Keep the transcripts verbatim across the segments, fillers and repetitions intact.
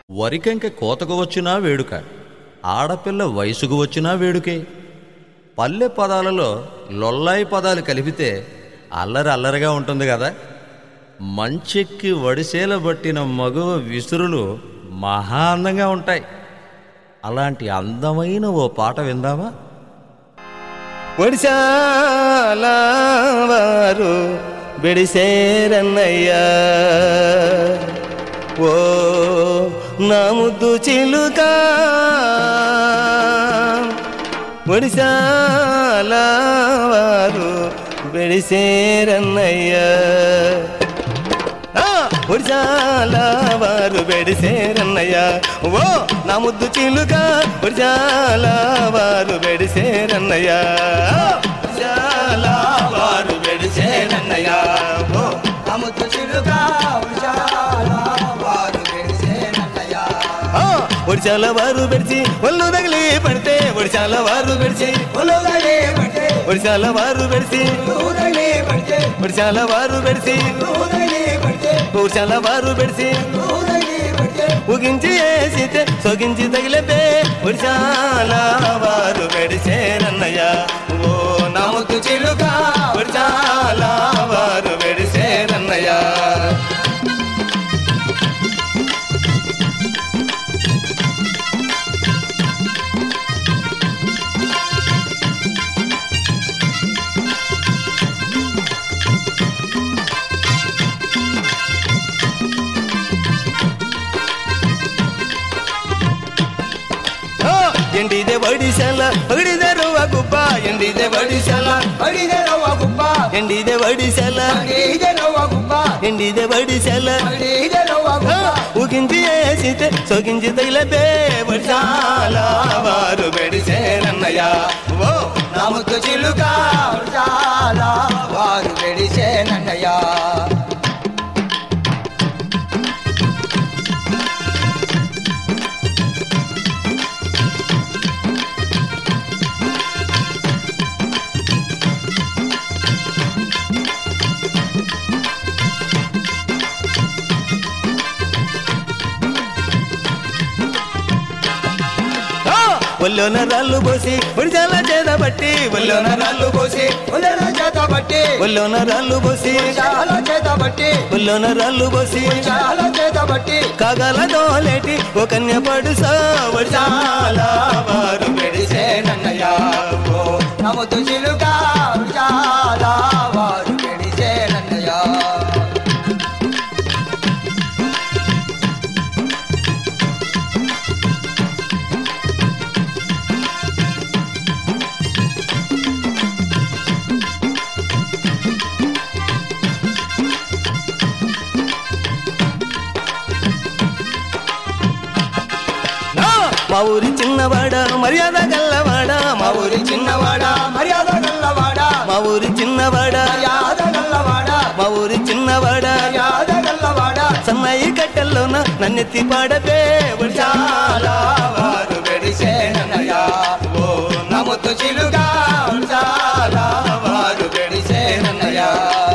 వరికంక కోతకు వచ్చినా వేడుక, ఆడపిల్ల వయసుకు వచ్చినా వేడుకే. పల్లె పదాలలో లొల్లాయి పదాలు కలిపితే అల్లరి అల్లరిగా ఉంటుంది కదా. మంచెక్కి వడిసేల బట్టిన మగువ విసురులు మహా అందంగా ఉంటాయి. అలాంటి అందమైన ఓ పాట విందామా? ఒడిశాల వారు బెడిసేరన్నయ్యా, ఓ నా ముద్దు చిలుక. ఒడిశాల వారు బెడిసేరన్నయ్యా, ఒడిశాల వారు బెడిసేరన్నయ్యా, ఓ నా ముద్దు చిలుక. ఒడిశాల వారు బెడిసేరన్నయ్యా, ఒడిశాల వారు బెడిసేరన్నయ్యా, ఓ నా ముద్దు చిలుక. ఒడిశాల వారు బెడిసి ఒళ్ళు తగిలి పడితే, ఒడిశాల వారు బెడిసి ఒళ్ళు తగిలి పడితే, ఒడిశాల వారు బెడిసి ఒడిశాల వారు బెడిసి ఒడిశాల వారు బెడిసి ఊగించి వేసితే సొగించి తగిలితే, ఒడిశాల వారు బెడిసేరన్నయ్యా, ఓ నా ముద్దు చిలుక. ఒడిశాల వారు బెడిసేరన్నయ్యా. ಎಂಡಿದೆ ಒಡಿಶಾಲ ಒಡಿದೆ ರವ್ವ ಗುಬ್ಬ, ಎಂಡಿದೆ ಒಡಿಶಾಲ ಒಡಿದೆ ರವ್ವ ಗುಬ್ಬ, ಎಂಡಿದೆ ಒಡಿಶಾಲ ಒಡಿದೆ ರವ್ವ ಗುಬ್ಬ, ಎಂಡಿದೆ ಒಡಿಶಾಲ ಒಡಿದೆ ರವ್ವ ಗುಬ್ಬ. ಊಗಿಂಜಿ ಏಸಿತೆ ಸೊಗಿಂಜಿ ತೈಲಬೇ, ಒಡಿಶಾಲ ವಾರು బెడిసేరన్నయ్యా, ఓ నా ముద్దు చిలుక. ఒడిశాల వారు బెడిసేరన్నయ్యా. ఒళ్ళోన రాళ్ళు పోసి ఒడిశాల చేత బట్టి, ఒళ్ళోన రాళ్ళు పోసి ఒళ్ళోన చేత బట్టి, ఒళ్ళోన రాళ్ళు పోసి చేత బట్టి, ఒళ్ళోన రాళ్ళు పోసి చేత బట్టి కాగాల దోలేటి ఓ కన్య పడుసా. ఒడిశాల వారు బెడిసేరన్నయ్యా, ఓ నా ముద్దు చిలుక. ఒడిశాల వారు బెడిసేరన్నయ్యా. మా ఊరి చిన్నవాడ మర్యాద గల్లవాడ, మా ఊరి చిన్నవాడ మర్యాద గల్లవాడ, మా ఊరి చిన్నవాడ మర్యాద గల్లవాడ, మా ఊరి చిన్నవాడ మర్యాద గల్లవాడ. సన్నాయి కట్టెల్లోన నన్నెత్తి పాడబే, ఒడిశాల వారు బెడిసేరన్నయ్యా, ఓ నా ముద్దు చిలుక. ఒడిశాల వారు బెడిసేరన్నయ్యా.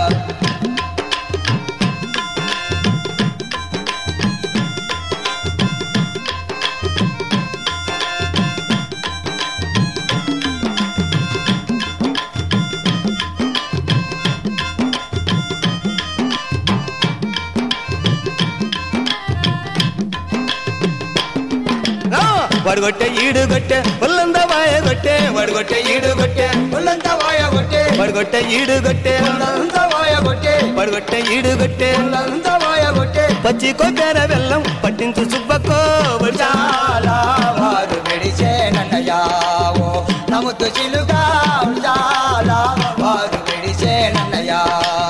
వడగొట్టె ఈడు గొట్టె ఒళ్ళంతా వాయ గొట్టె, వడగొట్టె ఈడు గొట్టె ఒళ్ళంతా వాయ గొట్టె, వడగొట్టె ఈడు గొట్టె ఒళ్ళంతా వాయ గొట్టె, వడగొట్టె ఈడు గొట్టె ఒళ్ళంతా వాయ గొట్టె. పచ్చి కొబ్బెర బెల్లం పట్టించు సుబ్బకో. ఒడిశాల వారు బెడిసేరన్నయ్యా, ఓ నా ముద్దు చిలుక. ఒడిశాల వారు బెడిసేరన్నయ్యా.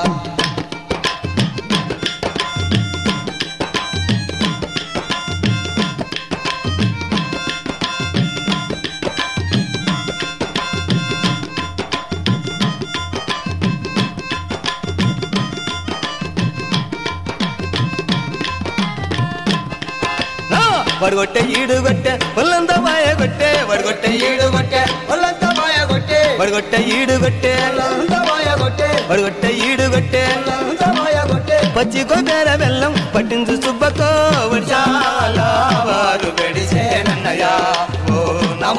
వడగొట్టె ఈడు గొట్టె ఒళ్ళంతా వాయ గొట్టె, వడగొట్టె ఈడు గొట్టె ఒళ్ళంతా వాయ గొట్టె, వడగొట్టె ఈడు గొట్టె ఒళ్ళంతా వాయ గొట్టె, వడగొట్టె ఈడు గొట్టె ఒళ్ళంతా వాయ గొట్టె. పచ్చి కొబ్బెర బెల్లం పట్టించు సుబ్బకో. ఒడిశాల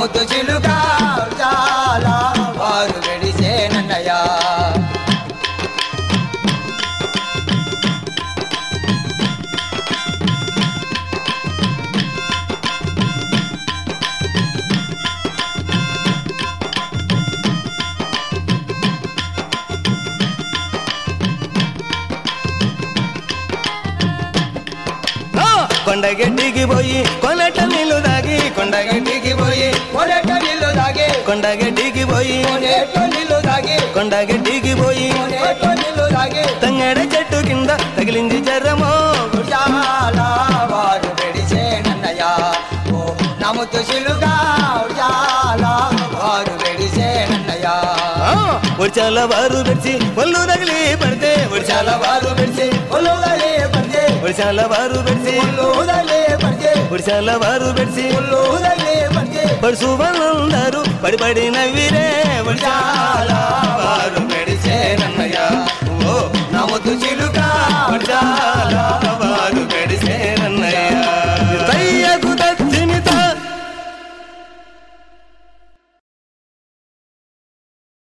ముద్దు చిలుగా చాలా వారు వెడిసేనన్నయ్యా కొండగడ్డికి పోయి కొనట నీళ్ళు దాగి కొండగడ్డికి పోయి కొనట నీళ్ళు దాగి కొండగడ్డికి పోయి కొనట నీళ్ళు దాగి కొండగడ్డికి పోయి కొనట నీళ్ళు దాగి తంగడ చెట్టు కింద తగిలింది జరమో చాలా వారు వెడిసేనన్నయ్యా ఓ నమ్ముతూ చిలుగా చాలా వారు వెడిసేనన్నయ్యా ఒడిచాల వారు పెడిచి ఒళ్ళు తగిలి పడితే ఒడిచాల వారు పెడిచి ఒళ్ళు తగిలి పడితే ఒడిచాల వారు పెడిచి ఒళ్ళు తగిలి పడితే ఒడిచాల వారు పెడిచి ఒళ్ళు తగిలి పడితే పడుసు వాళ్ళందరూ పడి పడి నవ్విరే ఒడిచాల వారు పెడిచేనన్నయ్యా ఓ నమ్ముతూ చిలుగా